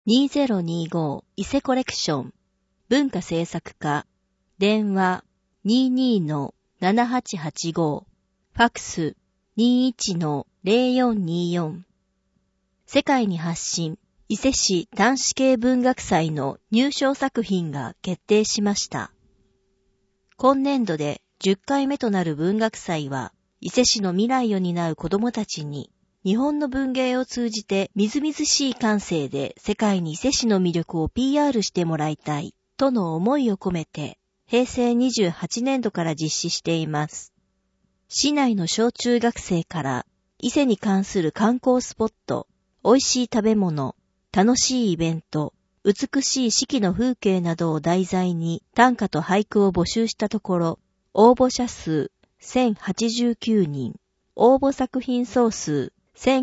2025伊勢コレクション文化制作課電話 22-7885 ファクス 21-0424 世界に発信伊勢市端子系文学祭の入賞作品が決定しました。今年度で10回目となる文学祭は伊勢市の未来を担う子どもたちに日本の文芸を通じてみずみずしい感性で世界に伊勢市の魅力を PR してもらいたいとの思いを込めて平成28年度から実施しています。市内の小中学生から伊勢に関する観光スポット、美味しい食べ物、楽しいイベント、美しい四季の風景などを題材に短歌と俳句を募集したところ、応募者数1089人、応募作品総数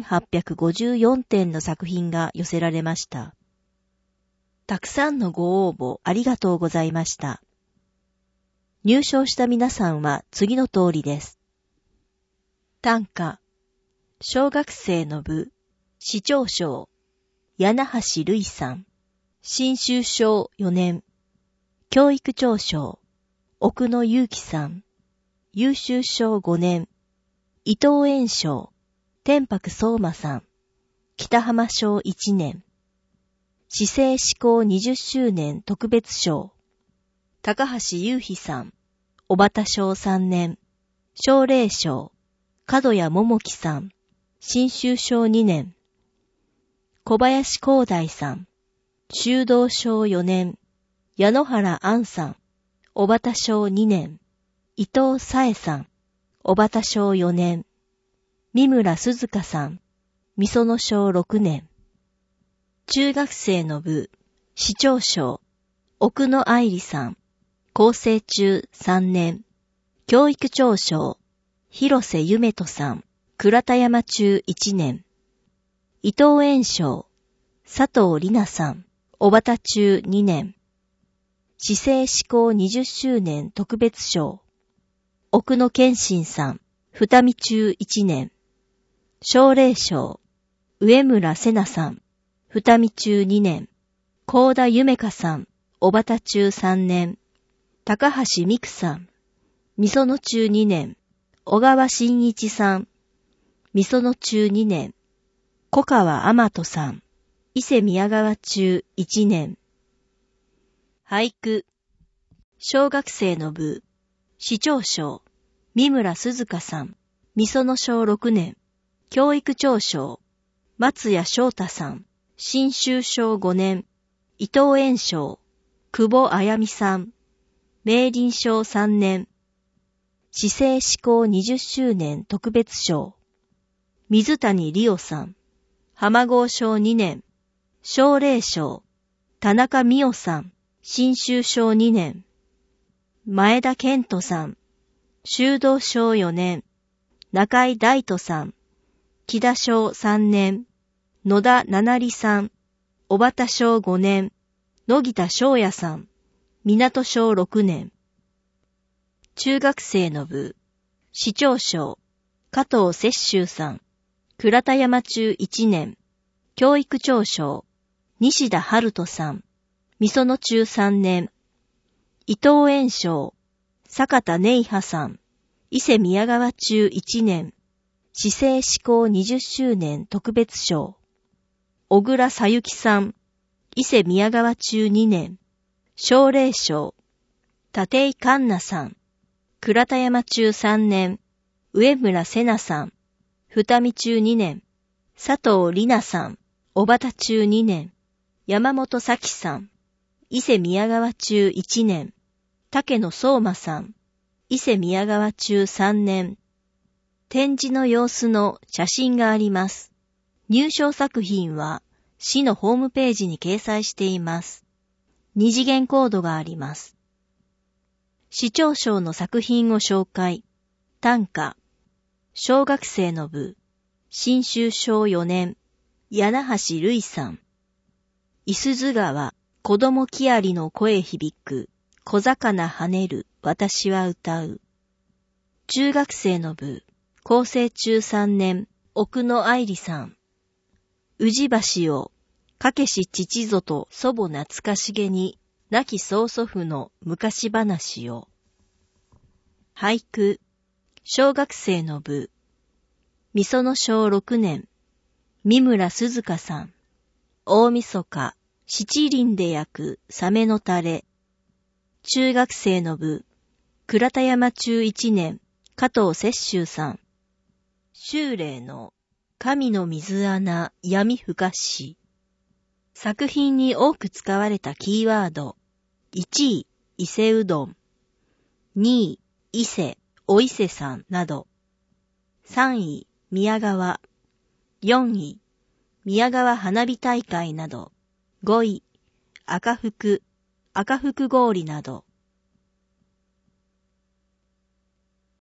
1854点の作品が寄せられました。たくさんのご応募ありがとうございました。入賞した皆さんは次の通りです。短歌、小学生の部、市長賞、柳橋瑠衣さん、新秋賞4年、教育長賞、奥野祐樹さん、優秀賞5年、伊藤園賞、天白相馬さん、北浜賞1年、市政施行20周年特別賞、高橋雄飛さん、小畑賞3年、奨励賞、角谷桃樹さん、新秋賞2年、小林光大さん、修道賞4年、矢野原杏さん、小畑賞2年、伊藤紗恵さん、小畑賞4年、三村鈴香さん、御園賞6年、中学生の部、市長賞、奥野愛理さん、高生中3年、教育長賞、広瀬夢人さん、倉田山中1年、伊藤園賞、佐藤里奈さん、小畑中2年、市政施行20周年特別賞、奥野健信さん、二見中1年、奨励賞、上村瀬奈さん、二見中2年、高田夢香さん、小畑中3年、高橋美久さん、御園中2年、小川真一さん、御園中2年、小川天人さん、伊勢宮川中1年。俳句、小学生の部、市長賞、三村鈴香さん、御園賞6年、教育長賞、松谷翔太さん、新秋賞5年、伊藤園賞、久保あやみさん、明倫賞3年、市政施行20周年特別賞、水谷理央さん、浜郷賞2年、奨励賞、田中美代さん、新秋賞2年、前田健人さん、修道賞4年、中井大斗さん、木田賞3年、野田七里さん、小畑賞5年、野木田翔也さん、港賞6年。中学生の部、市長賞、加藤雪舟さん、倉田山中1年、教育長賞、西田春人さん、御園中3年、伊藤園賞、坂田寧波さん、伊勢宮川中1年、市政施行20周年特別賞、小倉さゆきさん、伊勢宮川中2年、奨励賞、立井環奈さん、倉田山中3年、上村瀬奈さん、二見中2年、佐藤里奈さん、小畑中2年、山本咲さん、伊勢宮川中1年、竹野相馬さん、伊勢宮川中3年。展示の様子の写真があります。入賞作品は市のホームページに掲載しています。二次元コードがあります。市長賞の作品を紹介。短歌。小学生の部。新秋賞4年。柳橋瑠衣さん。いすゞ川。子供木遣りの声響く。小魚跳ねる。私は歌う。中学生の部。高生中3年。奥野愛理さん。宇治橋を。 かけし父ぞと祖母懐かしげに、亡き曽祖父の昔話を。俳句、小学生の部。みその小6年、三村鈴香さん。大晦日、七輪で焼くサメのタレ。中学生の部。倉田山中1年、加藤雪舟さん。秋麗の神の水穴闇ふかし。作品に多く使われたキーワード。1位、伊勢うどん。2位、伊勢、お伊勢さんなど。3位、宮川。4位、宮川花火大会など。5位、赤福氷など。